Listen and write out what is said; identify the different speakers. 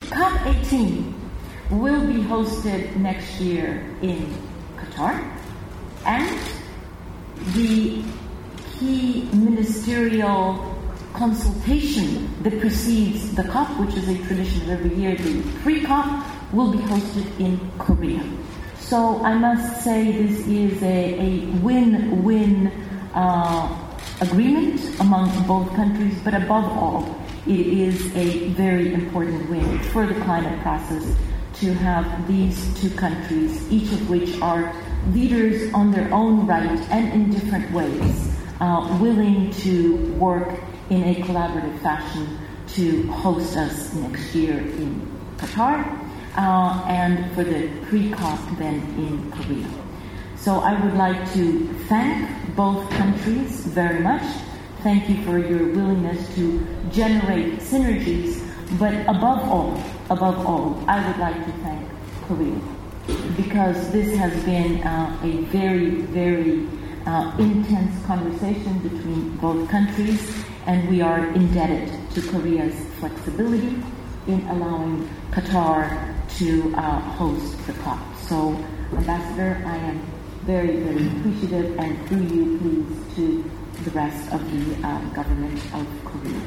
Speaker 1: COP18 will be hosted next year in Qatar, and the key ministerial consultation that precedes the COP, which is a tradition of every year, the pre-COP, will be hosted in Korea. So I must say this is a win-win agreement among both countries, but above all, it is a very important win for the climate process to have these two countries, each of which are leaders on their own right and in different ways, willing to work in a collaborative fashion to host us next year in Qatar, and for the pre-COP then in Korea. So I would like to thank both countries very much. Thank you for your willingness to generate synergies, but above all, I would like to thank Korea, because this has been a very, very intense conversation between both countries, and we are indebted to Korea's flexibility in allowing Qatar to host the COP. So, Ambassador, I am very, very appreciative, and through you, please, to the rest of the government of Korea.